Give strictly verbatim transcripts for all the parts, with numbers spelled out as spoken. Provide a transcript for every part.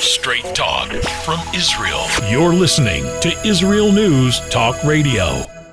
Straight talk from Israel. You're listening to Israel News Talk Radio.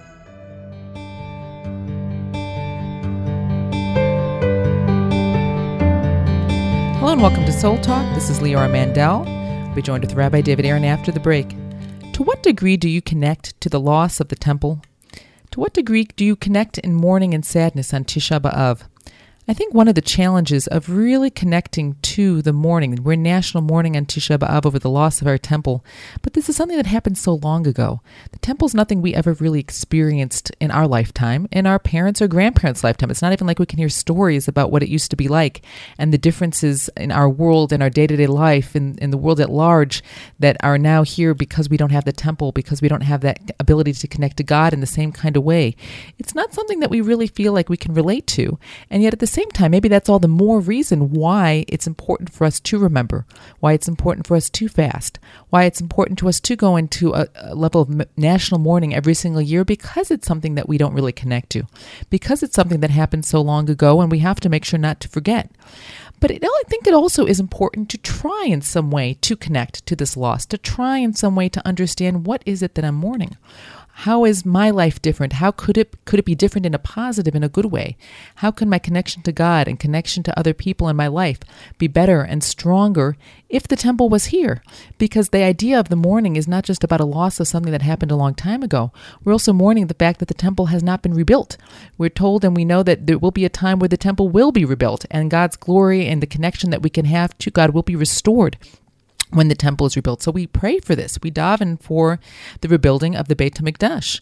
Hello and welcome to Soul Talk. This is Leora Mandel. We'll be joined with Rabbi David Aaron after the break. To what degree do you connect to the loss of the temple? To what degree do you connect in mourning and sadness on Tisha B'Av? I think one of the challenges of really connecting to the mourning, we're national mourning on Tisha B'Av over the loss of our temple, but this is something that happened so long ago. The temple is nothing we ever really experienced in our lifetime, in our parents' or grandparents' lifetime. It's not even like we can hear stories about what it used to be like and the differences in our world and our day-to-day life and in the world at large that are now here because we don't have the temple, because we don't have that ability to connect to God in the same kind of way. It's not something that we really feel like we can relate to, and yet at the same time, maybe that's all the more reason why it's important for us to remember, why it's important for us to fast, why it's important to us to go into a, a level of m- national mourning every single year, because it's something that we don't really connect to, because it's something that happened so long ago and we have to make sure not to forget. But it, I think it also is important to try in some way to connect to this loss, to try in some way to understand what is it that I'm mourning. How is my life different? How could it could it be different in a positive, in a good way? How can my connection to God and connection to other people in my life be better and stronger if the temple was here? Because the idea of the mourning is not just about a loss of something that happened a long time ago. We're also mourning the fact that the temple has not been rebuilt. We're told and we know that there will be a time where the temple will be rebuilt and God's glory and the connection that we can have to God will be restored when the temple is rebuilt. So we pray for this. We daven for the rebuilding of the Beit HaMikdash.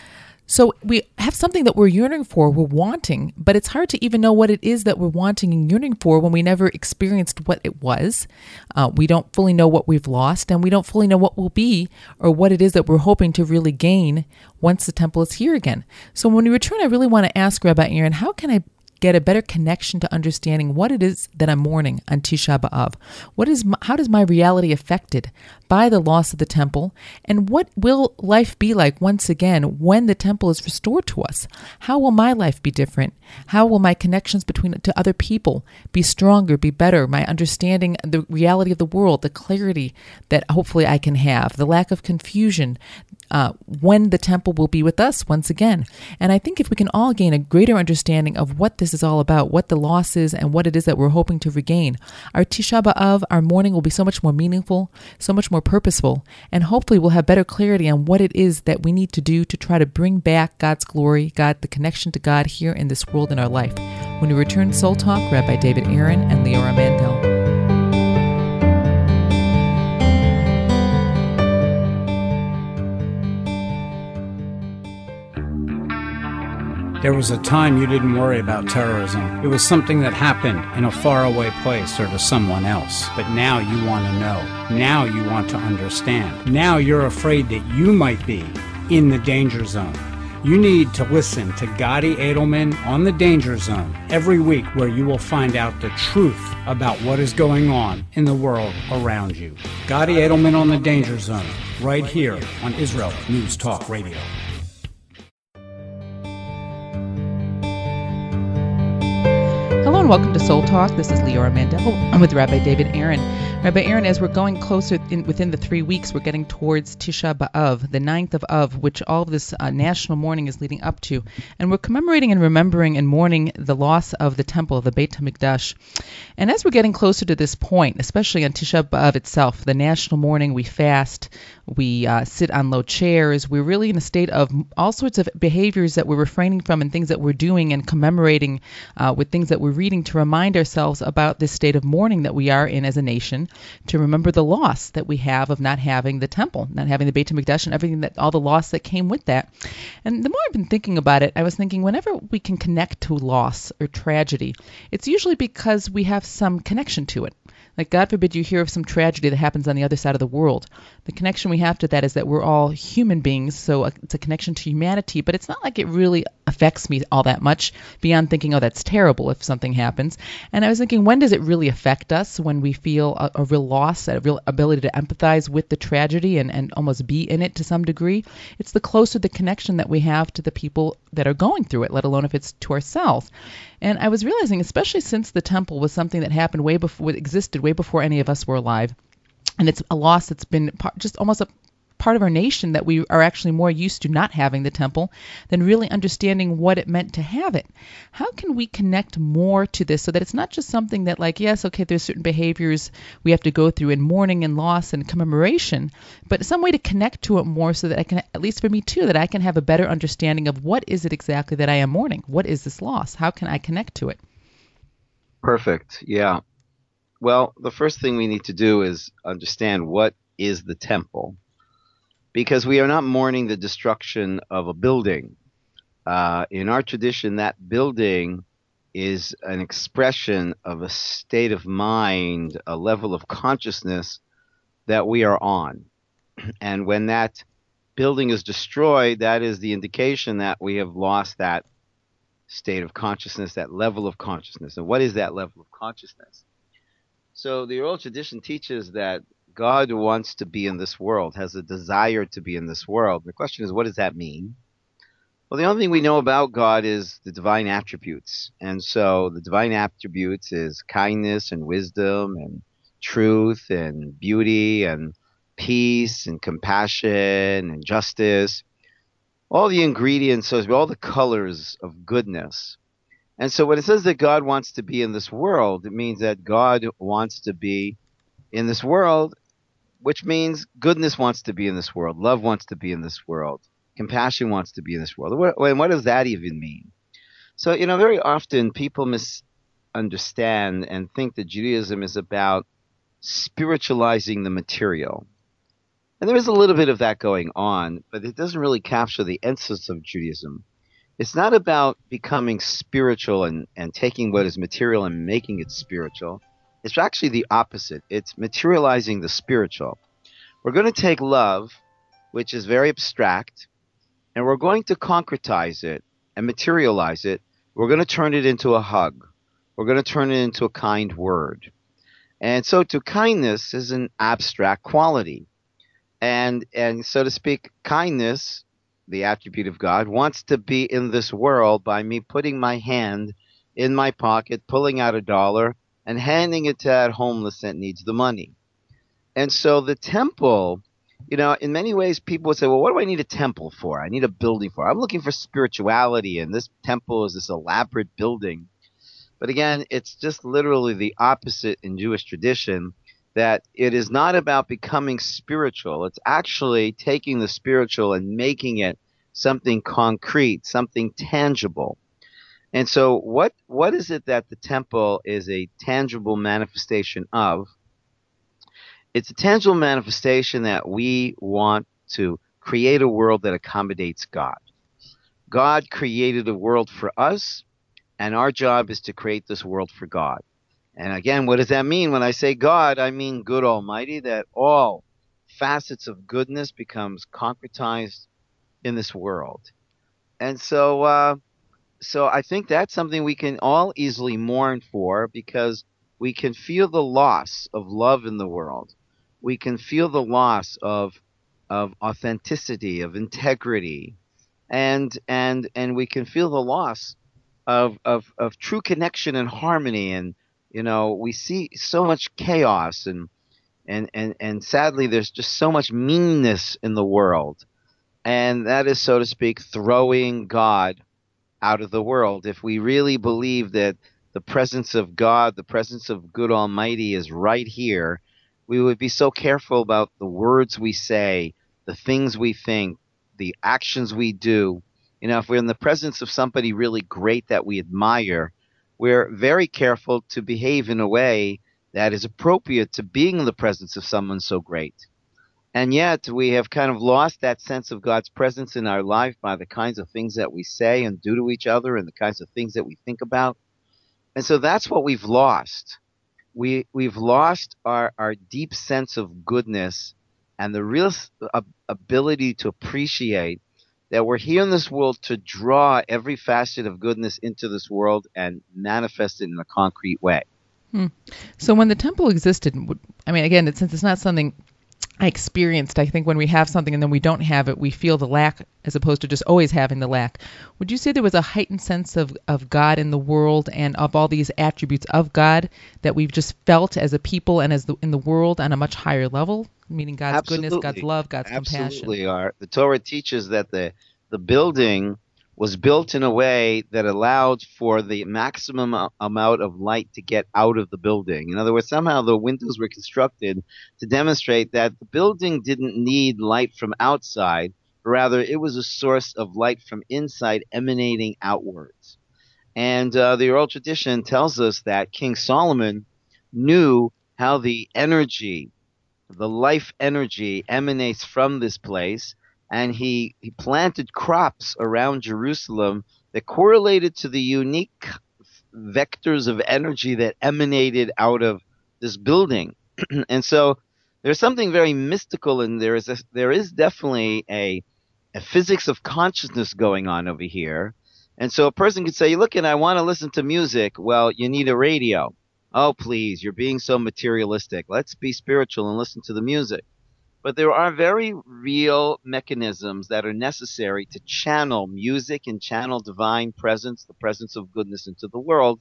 So we have something that we're yearning for, we're wanting, but it's hard to even know what it is that we're wanting and yearning for when we never experienced what it was. Uh, we don't fully know what we've lost, and we don't fully know what will be or what it is that we're hoping to really gain once the temple is here again. So when we return, I really want to ask Rabbi Aaron, how can I get a better connection to understanding what it is that I'm mourning on Tisha B'Av? What is my, how does my reality affected by the loss of the temple? And what will life be like once again when the temple is restored to us? How will my life be different? How will my connections between to other people be stronger, be better? My understanding the reality of the world, the clarity that hopefully I can have, the lack of confusion uh, when the temple will be with us once again. And I think if we can all gain a greater understanding of what this is all about, what the loss is and what it is that we're hoping to regain, our Tisha B'Av, our mourning will be so much more meaningful, so much more purposeful, and hopefully we'll have better clarity on what it is that we need to do to try to bring back God's glory, God, the connection to God here in this world in our life. When we return Soul Talk, Rabbi David Aaron and Leora Mandel. There was a time you didn't worry about terrorism. It was something that happened in a faraway place or to someone else. But now you want to know. Now you want to understand. Now you're afraid that you might be in the danger zone. You need to listen to Gadi Edelman on the Danger Zone every week, where you will find out the truth about what is going on in the world around you. Gadi Edelman on the Danger Zone, right here on Israel News Talk Radio. Hello and welcome to Soul Talk. This is Leora Mandel. I'm with Rabbi David Aaron. Rabbi Aaron, as we're going closer in, within the three weeks, we're getting towards Tisha B'Av, the ninth of Av, which all of this uh, national mourning is leading up to. And we're commemorating and remembering and mourning the loss of the temple, the Beit HaMikdash. And as we're getting closer to this point, especially on Tisha B'Av itself, the national mourning, we fast, we uh, sit on low chairs, we're really in a state of all sorts of behaviors that we're refraining from and things that we're doing and commemorating uh, with things that we're reading to remind ourselves about this state of mourning that we are in as a nation, to remember the loss that we have of not having the temple, not having the Beit HaMikdash and everything that, all the loss that came with that. And the more I've been thinking about it, I was thinking whenever we can connect to loss or tragedy, it's usually because we have some connection to it. Like, God forbid you hear of some tragedy that happens on the other side of the world. The connection we have to that is that we're all human beings, so it's a connection to humanity, but it's not like it really affects me all that much beyond thinking, oh, that's terrible if something happens. And I was thinking, when does it really affect us? When we feel a, a real loss, a real ability to empathize with the tragedy and, and almost be in it to some degree? It's the closer the connection that we have to the people that are going through it, let alone if it's to ourselves. And I was realizing, especially since the temple was something that happened way before, existed way before any of us were alive, and it's a loss that's been part, just almost a part of our nation, that we are actually more used to not having the temple than really understanding what it meant to have it. How can we connect more to this so that it's not just something that, like, yes, okay, there's certain behaviors we have to go through in mourning and loss and commemoration, but some way to connect to it more so that I can, at least for me too, that I can have a better understanding of what is it exactly that I am mourning? What is this loss? How can I connect to it? Perfect. Yeah. Well, the first thing we need to do is understand what is the temple. Because we are not mourning the destruction of a building. Uh, in our tradition, that building is an expression of a state of mind, a level of consciousness that we are on. And when that building is destroyed, that is the indication that we have lost that state of consciousness, that level of consciousness. And what is that level of consciousness? So the oral tradition teaches that God wants to be in this world, has a desire to be in this world. The question is, what does that mean? Well, the only thing we know about God is the divine attributes. And so the divine attributes is kindness and wisdom and truth and beauty and peace and compassion and justice. All the ingredients, so all the colors of goodness. And so when it says that God wants to be in this world, it means that God wants to be in this world, which means goodness wants to be in this world, love wants to be in this world, compassion wants to be in this world. What, and what does that even mean? So, you know, very often people misunderstand and think that Judaism is about spiritualizing the material. And there is a little bit of that going on, but it doesn't really capture the essence of Judaism. It's not about becoming spiritual and, and taking what is material and making it spiritual. It's actually the opposite. It's materializing the spiritual. We're going to take love, which is very abstract, and we're going to concretize it and materialize it. We're going to turn it into a hug. We're going to turn it into a kind word. And so to kindness is an abstract quality. And, and so to speak, kindness, the attribute of God, wants to be in this world by me putting my hand in my pocket, pulling out a dollar, and handing it to that homeless that needs the money. And so the temple, you know, in many ways people would say, well, what do I need a temple for? I need a building for. I'm looking for spirituality, and this temple is this elaborate building. But again, it's just literally the opposite in Jewish tradition, that it is not about becoming spiritual. It's actually taking the spiritual and making it something concrete, something tangible. And so what what is it that the temple is a tangible manifestation of? It's a tangible manifestation that we want to create a world that accommodates God. God created a world for us, and our job is to create this world for God. And again, what does that mean? When I say God, I mean good Almighty, that all facets of goodness becomes concretized in this world. And so uh So I think that's something we can all easily mourn for, because we can feel the loss of love in the world. We can feel the loss of of authenticity, of integrity, and and and we can feel the loss of of of true connection and harmony. And you know, we see so much chaos, and and and and sadly, there's just so much meanness in the world, and that is, so to speak, throwing God out of the world. If we really believe that the presence of God, the presence of good Almighty is right here, we would be so careful about the words we say, the things we think, the actions we do. You know, if we're in the presence of somebody really great that we admire, we're very careful to behave in a way that is appropriate to being in the presence of someone so great. And yet we have kind of lost that sense of God's presence in our life by the kinds of things that we say and do to each other, and the kinds of things that we think about. And so that's what we've lost. We, we've lost our, our deep sense of goodness and the real uh, ability to appreciate that we're here in this world to draw every facet of goodness into this world and manifest it in a concrete way. Hmm. So when the temple existed, I mean, again, since it's not something I experienced, I think when we have something and then we don't have it, we feel the lack as opposed to just always having the lack. Would you say there was a heightened sense of, of God in the world and of all these attributes of God that we've just felt as a people and as the, in the world on a much higher level, meaning God's Absolutely. goodness, God's love, God's compassion? Absolutely are. The Torah teaches that the, the building was built in a way that allowed for the maximum a- amount of light to get out of the building. In other words, somehow the windows were constructed to demonstrate that the building didn't need light from outside, rather it was a source of light from inside emanating outwards. And uh, the oral tradition tells us that King Solomon knew how the energy, the life energy emanates from this place, and he, he planted crops around Jerusalem that correlated to the unique vectors of energy that emanated out of this building. And so there's something very mystical, and there is a, there is definitely a, a physics of consciousness going on over here. And so a person could say, look, and I want to listen to music. Well, you need a radio. Oh, please, you're being so materialistic. Let's be spiritual and listen to the music. But there are very real mechanisms that are necessary to channel music and channel divine presence, the presence of goodness into the world.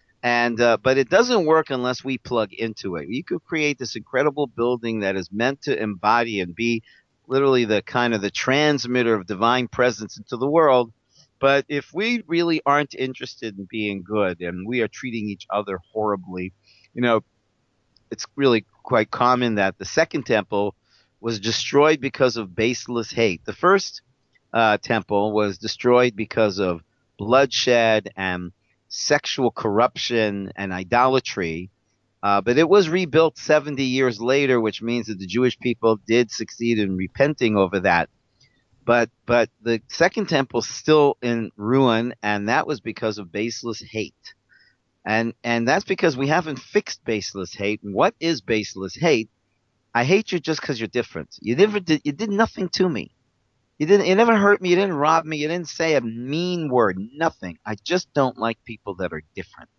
And uh, but it doesn't work unless we plug into it. You could create this incredible building that is meant to embody and be literally the kind of the transmitter of divine presence into the world. But if we really aren't interested in being good and we are treating each other horribly, you know, it's really quite common that the second temple was destroyed because of baseless hate. The first uh, temple was destroyed because of bloodshed and sexual corruption and idolatry, uh, but it was rebuilt seventy years later, which means that the Jewish people did succeed in repenting over that. But but the second temple is still in ruin, and that was because of baseless hate. And and that's because we haven't fixed baseless hate. And what is baseless hate? I hate you just because you're different. You never did. You did nothing to me. You didn't. You never hurt me. You didn't rob me. You didn't say a mean word. Nothing. I just don't like people that are different.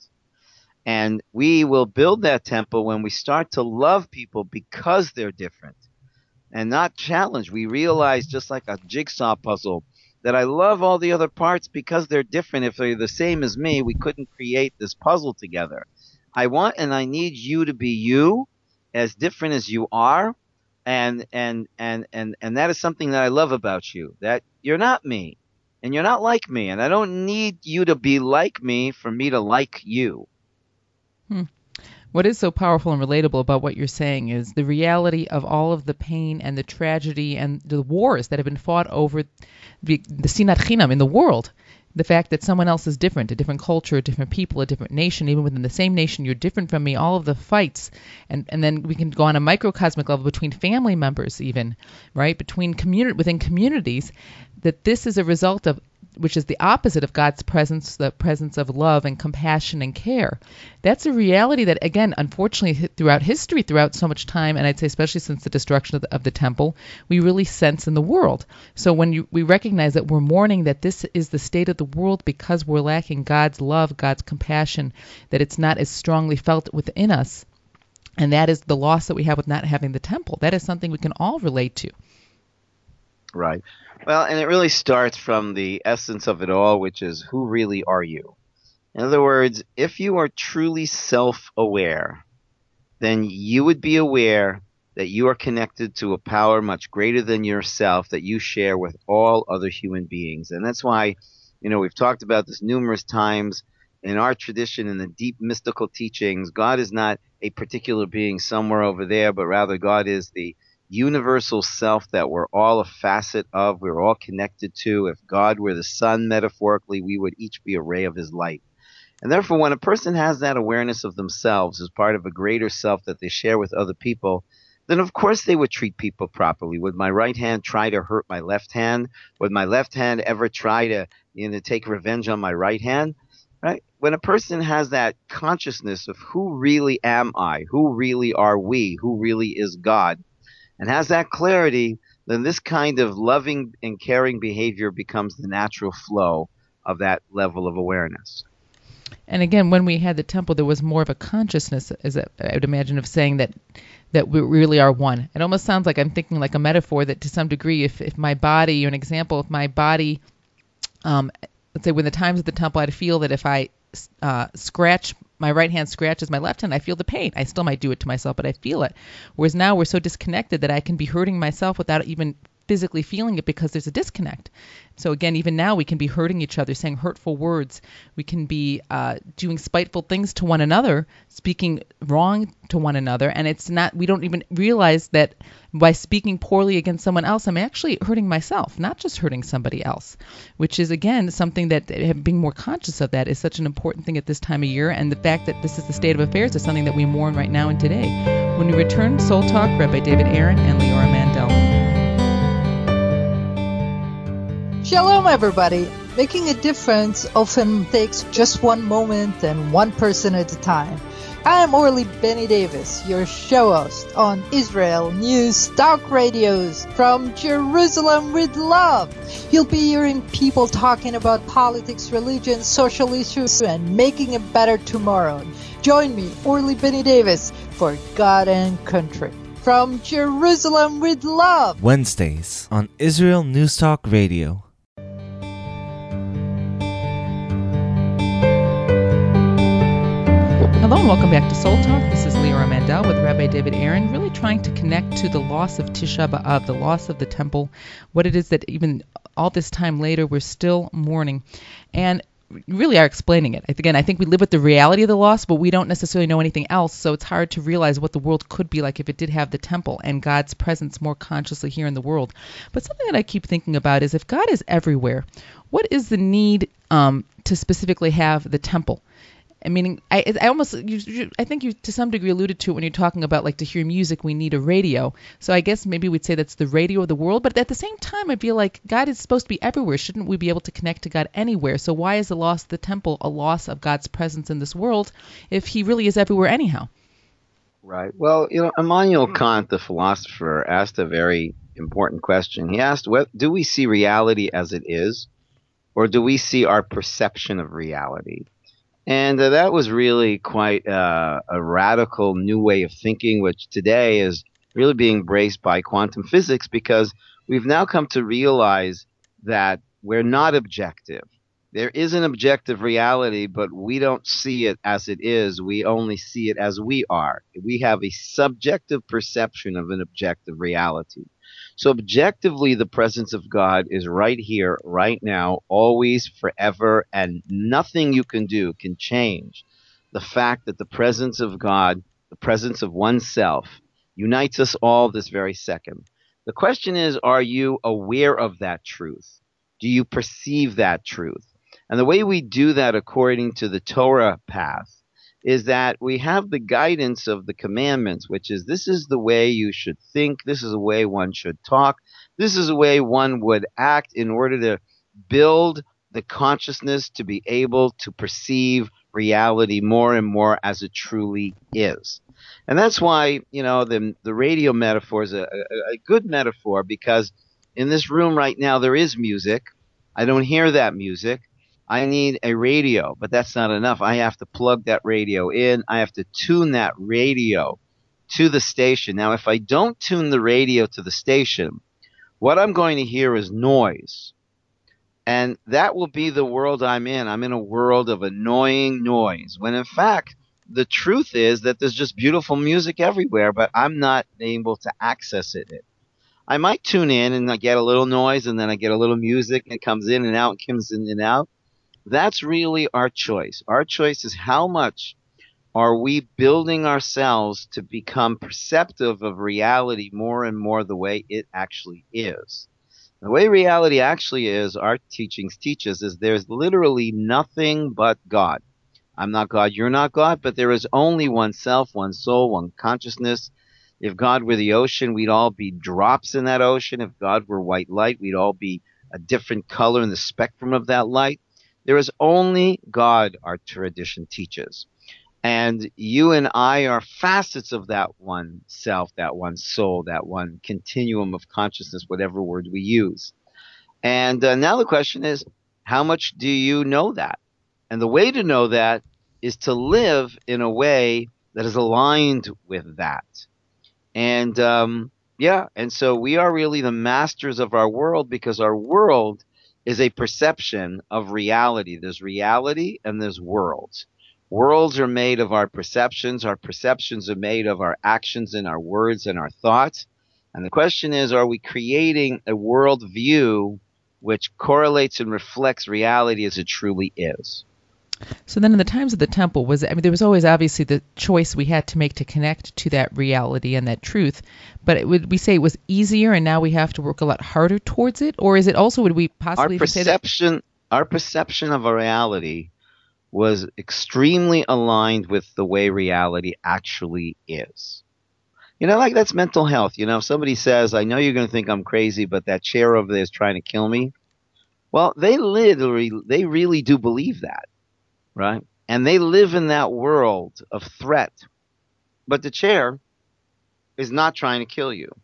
And we will build that temple when we start to love people because they're different, and not challenge. We realize, just like a jigsaw puzzle, that I love all the other parts because they're different. If they're the same as me, we couldn't create this puzzle together. I want and I need you to be you, as different as you are, and and and and and that is something that I love about you, that you're not me and you're not like me, and I don't need you to be like me for me to like you. Hmm. What is so powerful and relatable about what you're saying is the reality of all of the pain and the tragedy and the wars that have been fought over the, the Sinat Chinam in the world. The fact that someone else is different, a different culture, a different people, a different nation, even within the same nation, you're different from me, all of the fights. And, and then we can go on a microcosmic level between family members even, right, between community, within communities, that this is a result of, which is the opposite of God's presence, the presence of love and compassion and care. That's a reality that, again, unfortunately, throughout history, throughout so much time, and I'd say especially since the destruction of the, of the temple, we really sense in the world. So when you, we recognize that we're mourning that this is the state of the world because we're lacking God's love, God's compassion, that it's not as strongly felt within us, and that is the loss that we have with not having the temple. That is something we can all relate to. Right. Well, and it really starts from the essence of it all, which is, who really are you? In other words, if you are truly self-aware, then you would be aware that you are connected to a power much greater than yourself that you share with all other human beings. And that's why, you know, we've talked about this numerous times in our tradition, in the deep mystical teachings. God is not a particular being somewhere over there, but rather God is the universal self that we're all a facet of, we're all connected to. If God were the sun, metaphorically, we would each be a ray of his light. And therefore, when a person has that awareness of themselves as part of a greater self that they share with other people, then of course they would treat people properly. Would my right hand try to hurt my left hand? Would my left hand ever try to, you know, take revenge on my right hand? Right? When a person has that consciousness of who really am I, who really are we, who really is God, and has that clarity, then this kind of loving and caring behavior becomes the natural flow of that level of awareness. And again, when we had the temple, there was more of a consciousness, as I would imagine, of saying that that we really are one. It almost sounds like I'm thinking like a metaphor that to some degree, if, if my body, or an example, if my body, um, let's say when the times at the temple, I'd feel that if I uh, scratch, my right hand scratches my left hand, I feel the pain. I still might do it to myself, but I feel it. Whereas now we're so disconnected that I can be hurting myself without even physically feeling it because there's a disconnect. So again, even now we can be hurting each other, saying hurtful words. We can be uh, doing spiteful things to one another, speaking wrong to one another. And it's not, we don't even realize that by speaking poorly against someone else, I'm actually hurting myself, not just hurting somebody else, which is, again, something that being more conscious of that is such an important thing at this time of year. And the fact that this is the state of affairs is something that we mourn right now and today. When we return, Soul Talk, Rabbi David Aaron and Leora Mandel. Shalom, everybody. Making a difference often takes just one moment and one person at a time. I am Orly Benny Davis, your show host on Israel News Talk Radios from Jerusalem with Love. You'll be hearing people talking about politics, religion, social issues, and making a better tomorrow. Join me, Orly Benny Davis, for God and Country. From Jerusalem with Love. Wednesdays on Israel News Talk Radio. Hello and welcome back to Soul Talk. This is Leora Mandel with Rabbi David Aaron, really trying to connect to the loss of Tisha B'Av, the loss of the temple, what it is that even all this time later we're still mourning, and really are explaining it. Again, I think we live with the reality of the loss, but we don't necessarily know anything else, so it's hard to realize what the world could be like if it did have the temple and God's presence more consciously here in the world. But something that I keep thinking about is if God is everywhere, what is the need um, to specifically have the temple? I mean, I, I almost, you, you, I think you to some degree alluded to it when you're talking about like to hear music, we need a radio. So I guess maybe we'd say that's the radio of the world. But at the same time, I feel like God is supposed to be everywhere. Shouldn't we be able to connect to God anywhere? So why is the loss of the temple a loss of God's presence in this world if he really is everywhere anyhow? Right. Well, you know, Immanuel Kant, the philosopher, asked a very important question. He asked, what, do we see reality as it is, or do we see our perception of reality? And uh, that was really quite uh, a radical new way of thinking, which today is really being embraced by quantum physics, because we've now come to realize that we're not objective. There is an objective reality, but we don't see it as it is. We only see it as we are. We have a subjective perception of an objective reality. So objectively, the presence of God is right here, right now, always, forever, and nothing you can do can change the fact that the presence of God, the presence of oneself, unites us all this very second. The question is, are you aware of that truth? Do you perceive that truth? And the way we do that according to the Torah path is that we have the guidance of the commandments, which is this is the way you should think, this is the way one should talk, this is the way one would act in order to build the consciousness to be able to perceive reality more and more as it truly is. And that's why, you know, the, the radio metaphor is a, a, a good metaphor, because in this room right now there is music. I don't hear that music. I need a radio, but that's not enough. I have to plug that radio in. I have to tune that radio to the station. Now, if I don't tune the radio to the station, what I'm going to hear is noise. And that will be the world I'm in. I'm in a world of annoying noise, when in fact, the truth is that there's just beautiful music everywhere, but I'm not able to access it. I might tune in and I get a little noise, and then I get a little music, and it comes in and out, comes in and out. That's really our choice. Our choice is how much are we building ourselves to become perceptive of reality more and more the way it actually is. The way reality actually is, our teachings teach us, is there's literally nothing but God. I'm not God, you're not God, but there is only one self, one soul, one consciousness. If God were the ocean, we'd all be drops in that ocean. If God were white light, we'd all be a different color in the spectrum of that light. There is only God, our tradition teaches. And you and I are facets of that one self, that one soul, that one continuum of consciousness, whatever word we use. And uh, now the question is, how much do you know that? And the way to know that is to live in a way that is aligned with that. And um, yeah, and so we are really the masters of our world because our world is a perception of reality. There's reality and there's worlds. Worlds are made of our perceptions. Our perceptions are made of our actions and our words and our thoughts. And the question is, are we creating a world view which correlates and reflects reality as it truly is? So then in the times of the temple, was I mean, there was always obviously the choice we had to make to connect to that reality and that truth. But it, would we say it was easier and now we have to work a lot harder towards it? Or is it also, would we possibly our say that perception, our perception of a reality was extremely aligned with the way reality actually is. You know, like that's mental health. You know, if somebody says, I know you're going to think I'm crazy, but that chair over there is trying to kill me. Well, they literally, they really do believe that, right? And they live in that world of threat. But the chair is not trying to kill you.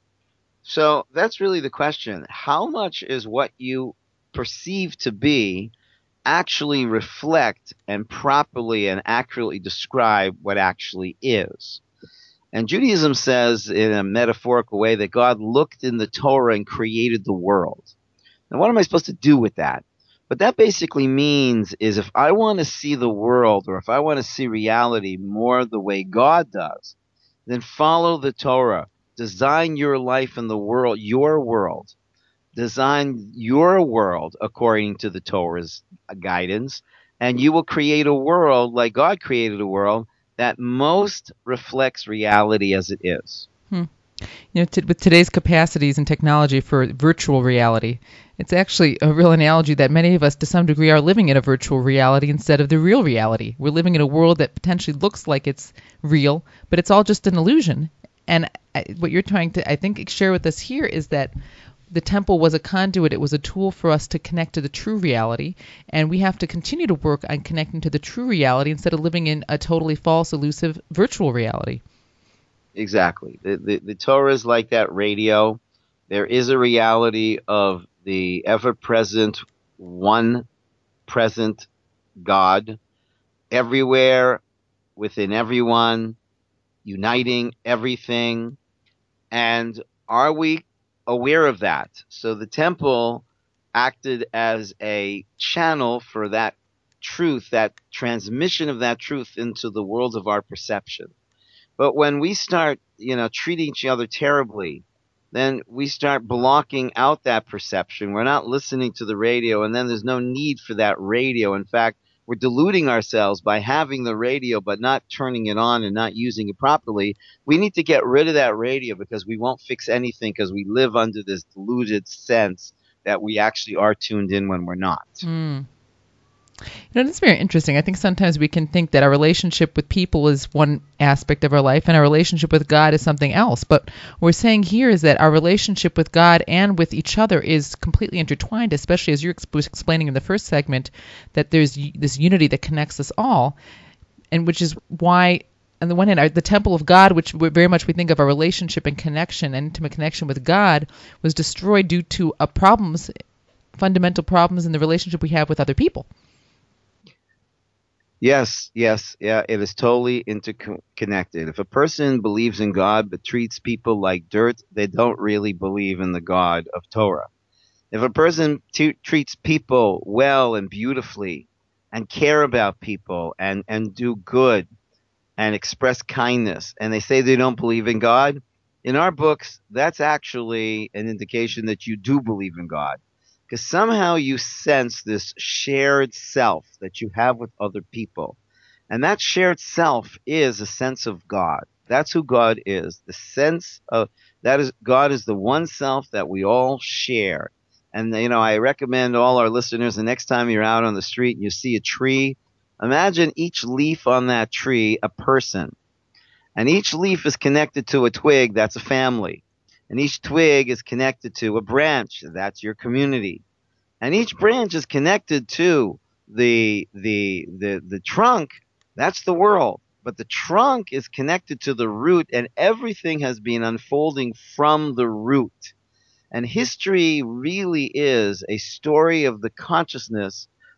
So that's really the question. How much is what you perceive to be actually reflect and properly and accurately describe what actually is? And Judaism says in a metaphorical way that God looked in the Torah and created the world. Now, what am I supposed to do with that? What that basically means is if I want to see the world or if I want to see reality more the way God does, then follow the Torah. Design your life in the world, your world. Design your world according to the Torah's guidance, and you will create a world like God created a world that most reflects reality as it is. Hmm. You know, t- with today's capacities and technology for virtual reality, it's actually a real analogy that many of us, to some degree, are living in a virtual reality instead of the real reality. We're living in a world that potentially looks like it's real, but it's all just an illusion. And I, what you're trying to, I think, share with us here is that the temple was a conduit. It was a tool for us to connect to the true reality, and we have to continue to work on connecting to the true reality instead of living in a totally false, elusive, virtual reality. Exactly. The, the, the Torah is like that radio. There is a reality of the ever-present, one present God everywhere, within everyone, uniting everything. And are we aware of that? So the temple acted as a channel for that truth, that transmission of that truth into the world of our perception. But when we start, you know, treating each other terribly, then we start blocking out that perception. We're not listening to the radio, and then there's no need for that radio. In fact, we're deluding ourselves by having the radio but not turning it on and not using it properly. We need to get rid of that radio because we won't fix anything because we live under this deluded sense that we actually are tuned in when we're not. Mm. You know, that's very interesting. I think sometimes we can think that our relationship with people is one aspect of our life and our relationship with God is something else. But what we're saying here is that our relationship with God and with each other is completely intertwined, especially as you're exp- explaining in the first segment, that there's y- this unity that connects us all, and which is why, on the one hand, our, the temple of God, which we, very much we think of our relationship and connection, and intimate connection with God, was destroyed due to uh, problems, fundamental problems in the relationship we have with other people. Yes, yes, yeah, it is totally interconnected. If a person believes in God but treats people like dirt, they don't really believe in the God of Torah. If a person t- treats people well and beautifully and care about people and, and do good and express kindness, and they say they don't believe in God, in our books, that's actually an indication that you do believe in God. Because somehow you sense this shared self that you have with other people. And that shared self is a sense of God. That's who God is. The sense of that is God is the one self that we all share. And, you know, I recommend all our listeners the next time you're out on the street and you see a tree, imagine each leaf on that tree a person. And each leaf is connected to a twig. That's a family. And each twig is connected to a branch. That's your community. And each branch is connected to the, the, the, the trunk. That's the world. But the trunk is connected to the root, and everything has been unfolding from the root. And history really is a story of the consciousness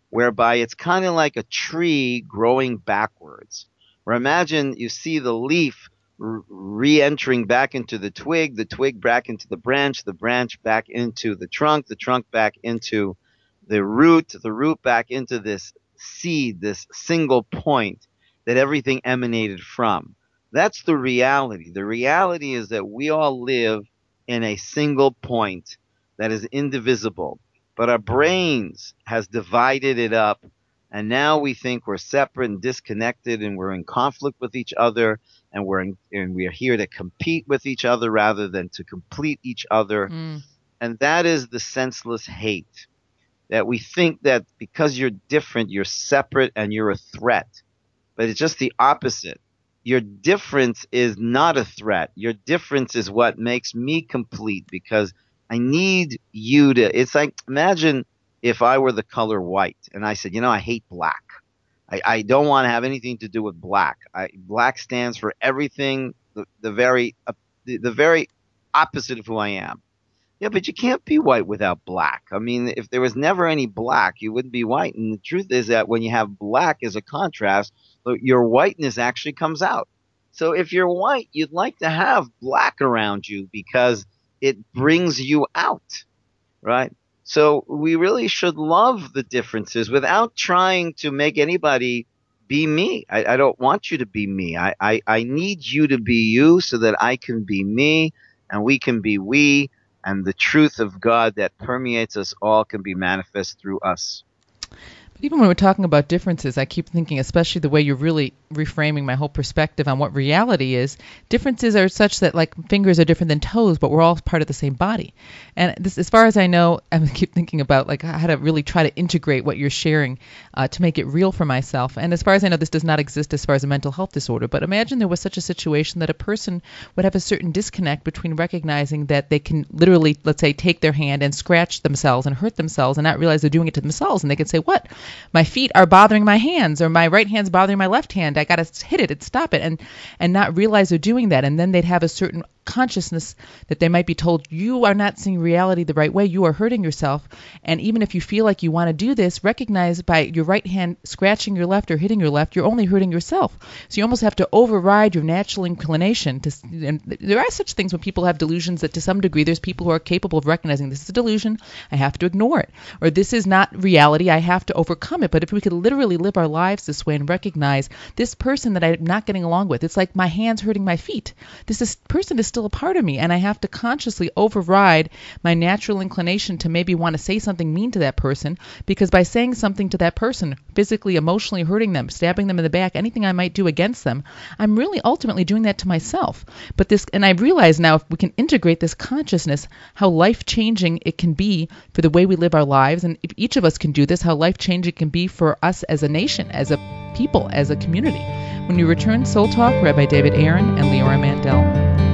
whereby it's kind of like a tree growing backwards. Or imagine you see the leaf re-entering back into the twig, the twig back into the branch, the branch back into the trunk, the trunk back into the root, the root back into this seed, this single point that everything emanated from. That's the reality. The reality is that we all live in a single point that is indivisible. But our brains has divided it up, and now we think we're separate and disconnected, and we're in conflict with each other, and we're in, and we are here to compete with each other rather than to complete each other. Mm. And that is the senseless hate, that we think that because you're different, you're separate and you're a threat. But it's just the opposite. Your difference is not a threat. Your difference is what makes me complete, because I need you to – it's like imagine if I were the color white and I said, you know, I hate black. I, I don't want to have anything to do with black. I, black stands for everything, the, the very uh, the, the very opposite of who I am. Yeah, but you can't be white without black. I mean, if there was never any black, you wouldn't be white. And the truth is that when you have black as a contrast, your whiteness actually comes out. So if you're white, you'd like to have black around you because it brings you out, right? So we really should love the differences without trying to make anybody be me. I, I don't want you to be me. I, I, I need you to be you so that I can be me and we can be we, and the truth of God that permeates us all can be manifest through us. But even when we're talking about differences, I keep thinking, especially the way you're really reframing my whole perspective on what reality is, differences are such that like fingers are different than toes, but we're all part of the same body. And this, as far as I know, I keep thinking about like how to really try to integrate what you're sharing uh, to make it real for myself. And as far as I know, this does not exist as far as a mental health disorder. But imagine there was such a situation that a person would have a certain disconnect between recognizing that they can literally, let's say, take their hand and scratch themselves and hurt themselves and not realize they're doing it to themselves. And they can say, what? My feet are bothering my hands, or my right hand's bothering my left hand. I got to hit it and stop it, and and not realize they're doing that. And then they'd have a certain consciousness that they might be told, you are not seeing reality the right way. You are hurting yourself. And even if you feel like you want to do this, recognize by your right hand scratching your left or hitting your left, you're only hurting yourself. So you almost have to override your natural inclination to, and there are such things when people have delusions that to some degree there's people who are capable of recognizing this is a delusion, I have to ignore it, or this is not reality, I have to overcome it. But if we could literally live our lives this way and recognize this person that I'm not getting along with, it's like my hands hurting my feet. This is, person is still a part of me, and I have to consciously override my natural inclination to maybe want to say something mean to that person, because by saying something to that person, physically, emotionally hurting them, stabbing them in the back, anything I might do against them, I'm really ultimately doing that to myself. But this, and I realize now if we can integrate this consciousness, how life-changing it can be for the way we live our lives, and if each of us can do this, how life-changing it can be for us as a nation, as a people, as a community. When you return, Soul Talk, Rabbi David Aaron and Leora Mandel.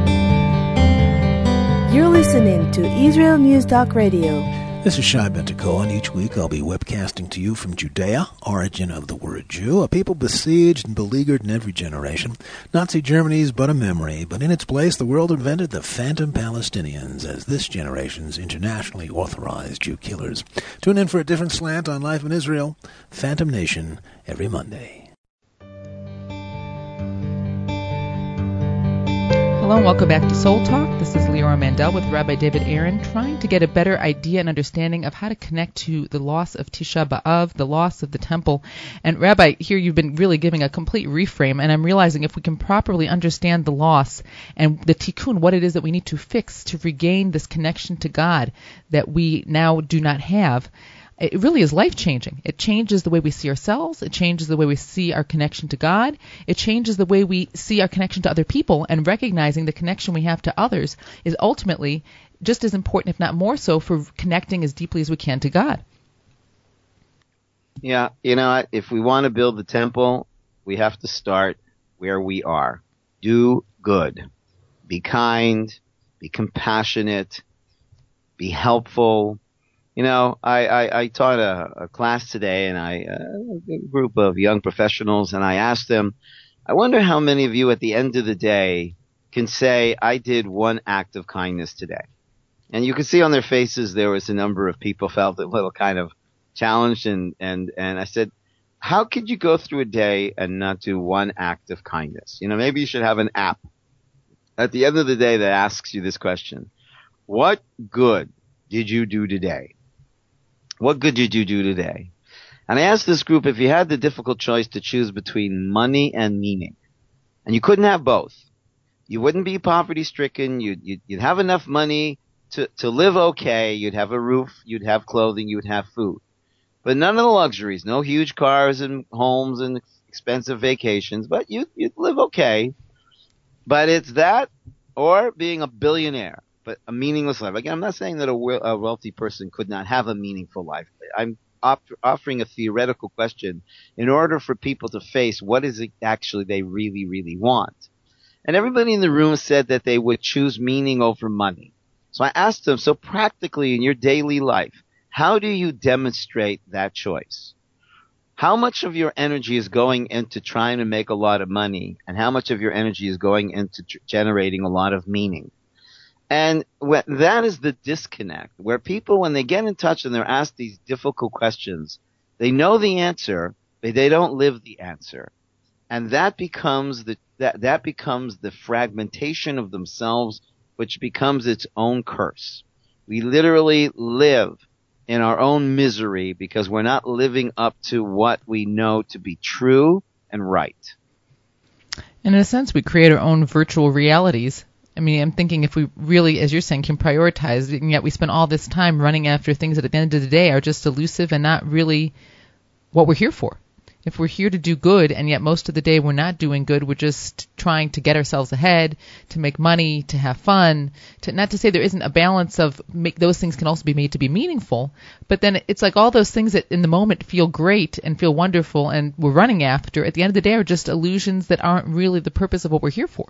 You're listening to Israel News Talk Radio. This is Shai Ben-Tekoa, and each week I'll be webcasting to you from Judea, origin of the word Jew, a people besieged and beleaguered in every generation. Nazi Germany's but a memory, but in its place the world invented the phantom Palestinians as this generation's internationally authorized Jew killers. Tune in for a different slant on life in Israel, Phantom Nation, every Monday. Hello and welcome back to Soul Talk. This is Leora Mandel with Rabbi David Aaron, trying to get a better idea and understanding of how to connect to the loss of Tisha B'Av, the loss of the temple. And Rabbi, here you've been really giving a complete reframe, and I'm realizing if we can properly understand the loss and the tikkun, what it is that we need to fix to regain this connection to God that we now do not have, it really is life-changing. It changes the way we see ourselves. It changes the way we see our connection to God. It changes the way we see our connection to other people, and recognizing the connection we have to others is ultimately just as important, if not more so, for connecting as deeply as we can to God. Yeah, you know, if we want to build the temple, we have to start where we are. Do good. Be kind. Be compassionate. Be helpful. You know, I, I, I taught a, a class today, and I uh, a group of young professionals, and I asked them, I wonder how many of you at the end of the day can say, I did one act of kindness today. And you could see on their faces there was a number of people felt a little kind of challenged, and, and, and I said, how could you go through a day and not do one act of kindness? You know, maybe you should have an app at the end of the day that asks you this question. What good did you do today? What good did you do today? And I asked this group if you had the difficult choice to choose between money and meaning, and you couldn't have both. You wouldn't be poverty-stricken. You'd, you'd, you'd have enough money to, to live okay. You'd have a roof. You'd have clothing. You'd have food. But none of the luxuries. No huge cars and homes and expensive vacations. But you, you'd live okay. But it's that or being a billionaire, but a meaningless life. Again, I'm not saying that a, a wealthy person could not have a meaningful life. I'm op- offering a theoretical question in order for people to face what is it actually they really, really want. And everybody in the room said that they would choose meaning over money. So I asked them, so practically in your daily life, how do you demonstrate that choice? How much of your energy is going into trying to make a lot of money, and how much of your energy is going into tr- generating a lot of meaning? And when, that is the disconnect, where people, when they get in touch and they're asked these difficult questions, they know the answer, but they don't live the answer. And that becomes the that, that becomes the fragmentation of themselves, which becomes its own curse. We literally live in our own misery because we're not living up to what we know to be true and right. And in a sense, we create our own virtual realities. I mean, I'm thinking if we really, as you're saying, can prioritize, and yet we spend all this time running after things that at the end of the day are just elusive and not really what we're here for. If we're here to do good, and yet most of the day we're not doing good, we're just trying to get ourselves ahead, to make money, to have fun, to not to say there isn't a balance of make those things can also be made to be meaningful, but then it's like all those things that in the moment feel great and feel wonderful and we're running after, at the end of the day are just illusions that aren't really the purpose of what we're here for.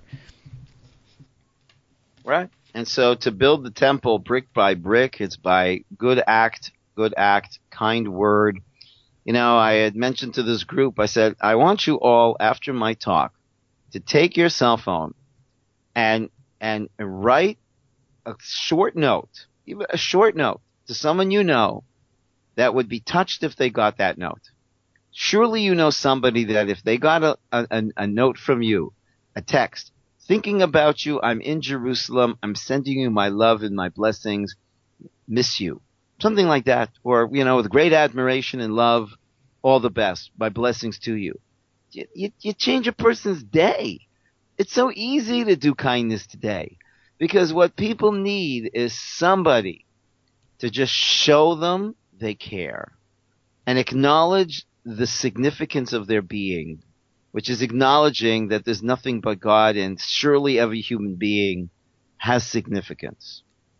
Right. And so to build the temple brick by brick, it's by good act, good act, kind word. You know, I had mentioned to this group, I said, I want you all, after my talk, to take your cell phone and and write a short note, even a short note, to someone you know that would be touched if they got that note. Surely you know somebody that if they got a, a, a note from you, a text, thinking about you, I'm in Jerusalem, I'm sending you my love and my blessings, miss you. Something like that, or, you know, with great admiration and love, all the best, my blessings to you. You, you. You change a person's day. It's so easy to do kindness today because what people need is somebody to just show them they care and acknowledge the significance of their being, which is acknowledging that there's nothing but God and surely every human being has significance.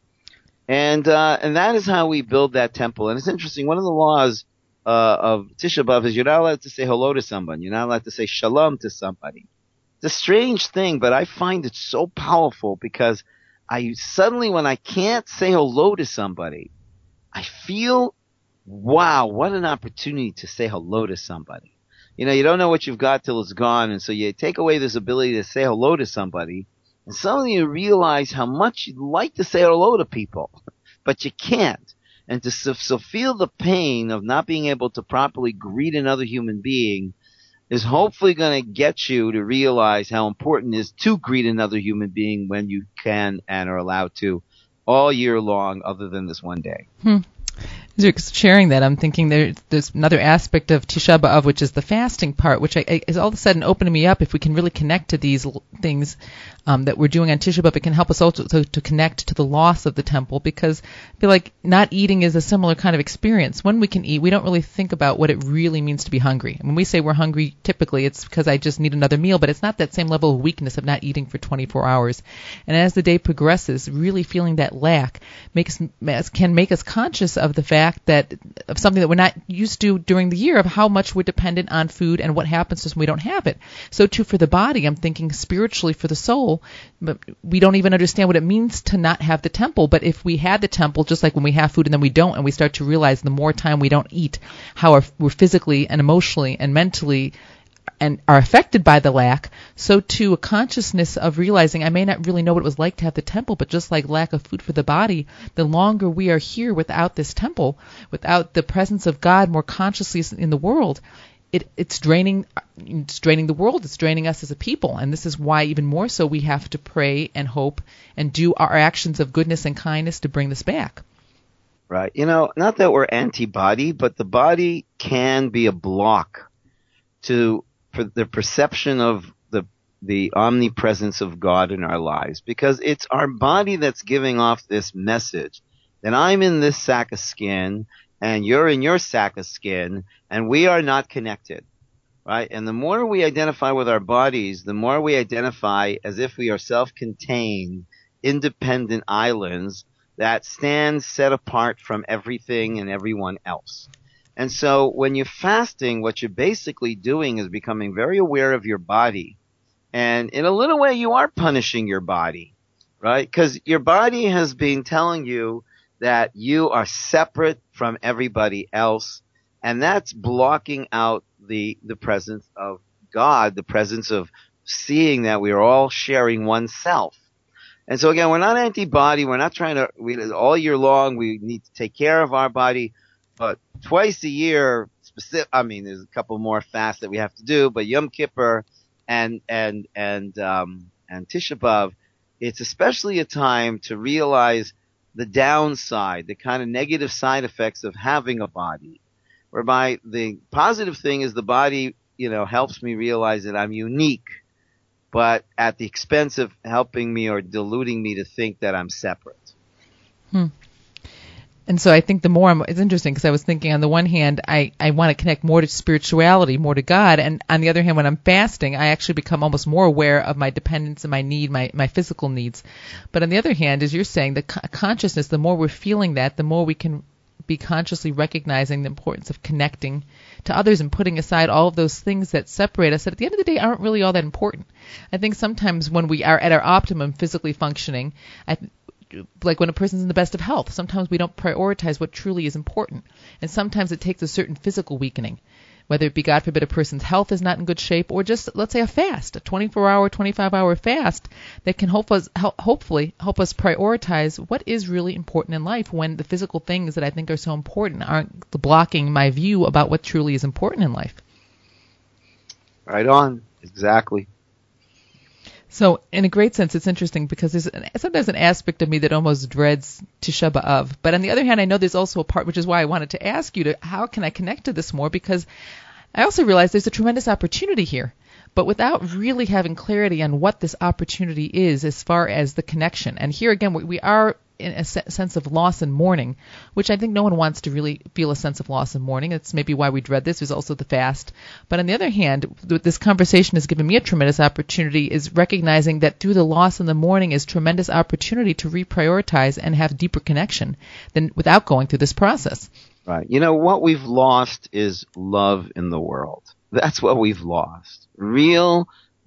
And uh, and that is how we build that temple. And it's interesting. One of the laws uh, of Tisha B'Av is you're not allowed to say hello to someone. You're not allowed to say shalom to somebody. It's a strange thing, but I find it so powerful because I suddenly, when I can't say hello to somebody, I feel, wow, what an opportunity to say hello to somebody. You know, you don't know what you've got till it's gone, and so you take away this ability to say hello to somebody. And suddenly you realize how much you'd like to say hello to people, but you can't. And to so, so feel the pain of not being able to properly greet another human being is hopefully going to get you to realize how important it is to greet another human being when you can and are allowed to all year long other than this one day. Hmm. As you're sharing that, I'm thinking there, there's another aspect of Tisha B'Av, which is the fasting part, which I, I, is all of a sudden opening me up. If we can really connect to these l- things um, that we're doing on Tisha B'Av, it can help us also to, to connect to the loss of the temple, because I feel like not eating is a similar kind of experience. When we can eat, we don't really think about what it really means to be hungry. When we say we're hungry, typically it's because I just need another meal, but it's not that same level of weakness of not eating for twenty-four hours. And as the day progresses, really feeling that lack makes can make us conscious of the fact that of something that we're not used to during the year, of how much we're dependent on food and what happens to us when we don't have it. So too for the body, I'm thinking spiritually for the soul, but we don't even understand what it means to not have the temple. But if we had the temple, just like when we have food and then we don't, and we start to realize the more time we don't eat, how our, we're physically and emotionally and mentally and are affected by the lack, so too a consciousness of realizing I may not really know what it was like to have the temple, but just like lack of food for the body, the longer we are here without this temple, without the presence of God more consciously in the world, it, it's draining it's draining the world, it's draining us as a people. And this is why even more so we have to pray and hope and do our actions of goodness and kindness to bring this back. Right. You know, not that we're anti-body, but the body can be a block to for the perception of the the omnipresence of God in our lives, because it's our body that's giving off this message that I'm in this sack of skin and you're in your sack of skin and we are not connected, right? And the more we identify with our bodies, the more we identify as if we are self-contained, independent islands that stand set apart from everything and everyone else. And so when you're fasting, what you're basically doing is becoming very aware of your body. And in a little way, you are punishing your body, right? Because your body has been telling you that you are separate from everybody else. And that's blocking out the, the presence of God, the presence of seeing that we are all sharing one self. And so again, we're not anti-body. We're not trying to, we, all year long, we need to take care of our body. But twice a year, specific, I mean, there's a couple more fasts that we have to do, but Yom Kippur and, and, and, um, and Tisha B'Av, it's especially a time to realize the downside, the kind of negative side effects of having a body, whereby the positive thing is the body, you know, helps me realize that I'm unique, but at the expense of helping me or deluding me to think that I'm separate. Hmm. And so I think the more I'm, it's interesting because I was thinking on the one hand, I, I want to connect more to spirituality, more to God. And on the other hand, when I'm fasting, I actually become almost more aware of my dependence and my need, my, my physical needs. But on the other hand, as you're saying, the co- consciousness, the more we're feeling that, the more we can be consciously recognizing the importance of connecting to others and putting aside all of those things that separate us that at the end of the day aren't really all that important. I think sometimes when we are at our optimum physically functioning, I like when a person's in the best of health, sometimes we don't prioritize what truly is important. And sometimes it takes a certain physical weakening, whether it be, God forbid, a person's health is not in good shape, or just, let's say, a fast, a twenty-four hour, twenty-five hour fast that can help us, help, hopefully help us prioritize what is really important in life when the physical things that I think are so important aren't blocking my view about what truly is important in life. Right on. Exactly. So in a great sense, it's interesting because there's an, sometimes an aspect of me that almost dreads Tisha B'Av. But on the other hand, I know there's also a part, which is why I wanted to ask you to how can I connect to this more, because I also realize there's a tremendous opportunity here. But without really having clarity on what this opportunity is as far as the connection. And here again, we are in a sense of loss and mourning, which I think no one wants to really feel a sense of loss and mourning. It's maybe why we dread this. There's also the fast. But on the other hand, this conversation has given me a tremendous opportunity, is recognizing that through the loss and the mourning is tremendous opportunity to reprioritize and have deeper connection than without going through this process. Right. You know, what we've lost is love in the world. That's what we've lost. Real,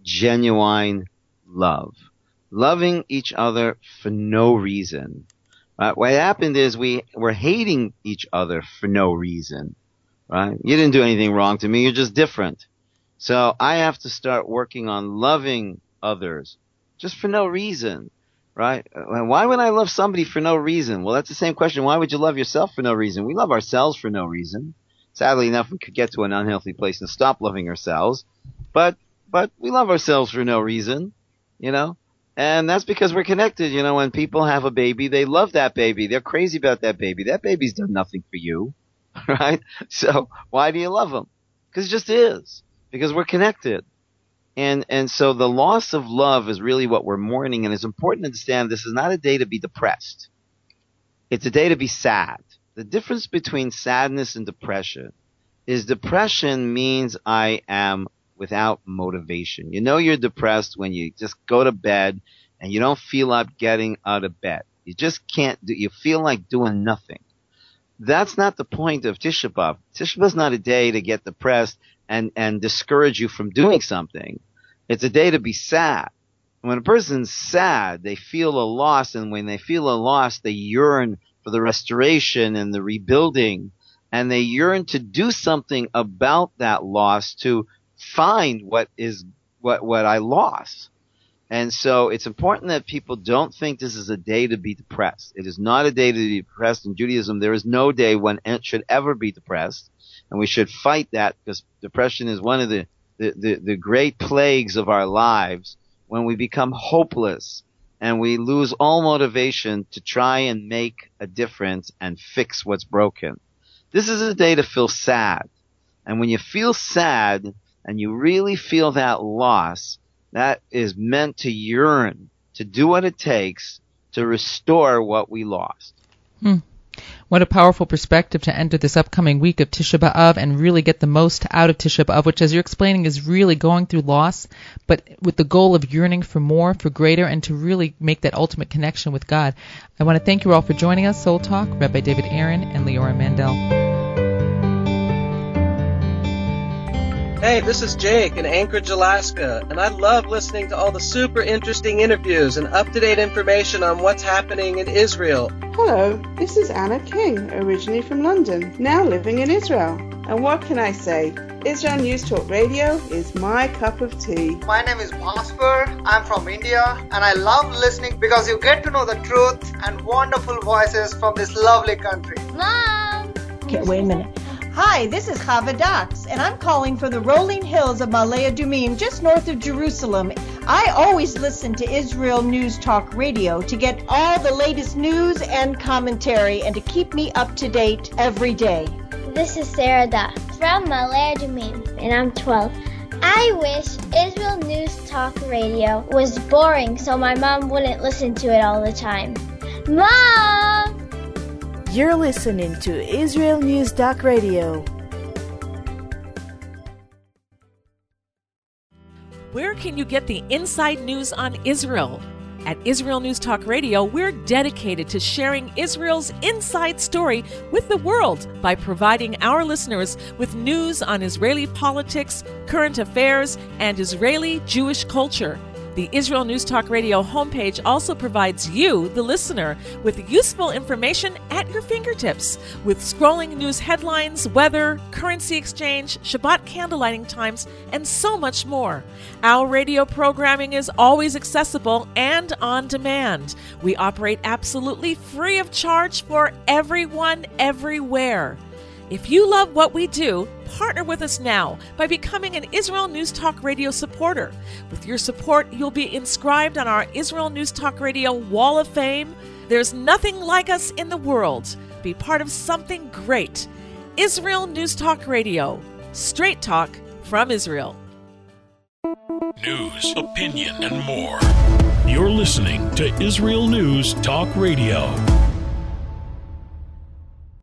genuine love. Loving each other for no reason. Right? What happened is we were hating each other for no reason. Right? You didn't do anything wrong to me. You're just different. So I have to start working on loving others just for no reason. Right? Why would I love somebody for no reason? Well, that's the same question. Why would you love yourself for no reason? We love ourselves for no reason. Sadly enough, we could get to an unhealthy place and stop loving ourselves. But, but we love ourselves for no reason, you know? And that's because we're connected. You know, when people have a baby, they love that baby. They're crazy about that baby. That baby's done nothing for you, right? So why do you love them? Because it just is. Because we're connected. And, and so the loss of love is really what we're mourning. And it's important to understand this is not a day to be depressed. It's a day to be sad. The difference between sadness and depression is depression means I am without motivation. You know you're depressed when you just go to bed and you don't feel like getting out of bed. You just can't do, you feel like doing nothing. That's not the point of Tisha B'Av. Tisha B'Av is not a day to get depressed and, and discourage you from doing something. It's a day to be sad. When a person's sad, they feel a loss, and when they feel a loss, they yearn for the restoration and the rebuilding, and they yearn to do something about that loss to find what is what what I lost. And so it's important that people don't think this is a day to be depressed. It is not a day to be depressed. In Judaism, there is no day when it should ever be depressed. And we should fight that, because depression is one of the, the, the, the great plagues of our lives, when we become hopeless and we lose all motivation to try and make a difference and fix what's broken. This is a day to feel sad. And when you feel sad and you really feel that loss, that is meant to yearn, to do what it takes to restore what we lost. Hmm. What a powerful perspective to enter this upcoming week of Tisha B'Av and really get the most out of Tisha B'Av, which, as you're explaining, is really going through loss, but with the goal of yearning for more, for greater, and to really make that ultimate connection with God. I want to thank you all for joining us, Soul Talk, Rabbi David Aaron and Leora Mandel. Hey, this is Jake in Anchorage, Alaska, and I love listening to all the super interesting interviews and up-to-date information on what's happening in Israel. Hello, this is Anna King, originally from London, now living in Israel. And what can I say? Israel News Talk Radio is my cup of tea. My name is Bhaskar. I'm from India, and I love listening because you get to know the truth and wonderful voices from this lovely country. Mom! Okay, wait a minute. Hi, this is Chava Dax, and I'm calling from the rolling hills of Ma'ale Adumim, just north of Jerusalem. I always listen to Israel News Talk Radio to get all the latest news and commentary and to keep me up to date every day. This is Sarah Dax from Ma'ale Adumim, and I'm twelve. I wish Israel News Talk Radio was boring so my mom wouldn't listen to it all the time. Mom! You're listening to Israel News Talk Radio. Where can you get the inside news on Israel? At Israel News Talk Radio, we're dedicated to sharing Israel's inside story with the world by providing our listeners with news on Israeli politics, current affairs, and Israeli Jewish culture. The Israel News Talk Radio homepage also provides you, the listener, with useful information at your fingertips, with scrolling news headlines, weather, currency exchange, Shabbat candlelighting times, and so much more. Our radio programming is always accessible and on demand. We operate absolutely free of charge for everyone, everywhere. If you love what we do, partner with us now by becoming an Israel News Talk Radio supporter. With your support, you'll be inscribed on our Israel News Talk Radio Wall of Fame. There's nothing like us in the world. Be part of something great. Israel News Talk Radio. Straight talk from Israel. News, opinion, and more. You're listening to Israel News Talk Radio.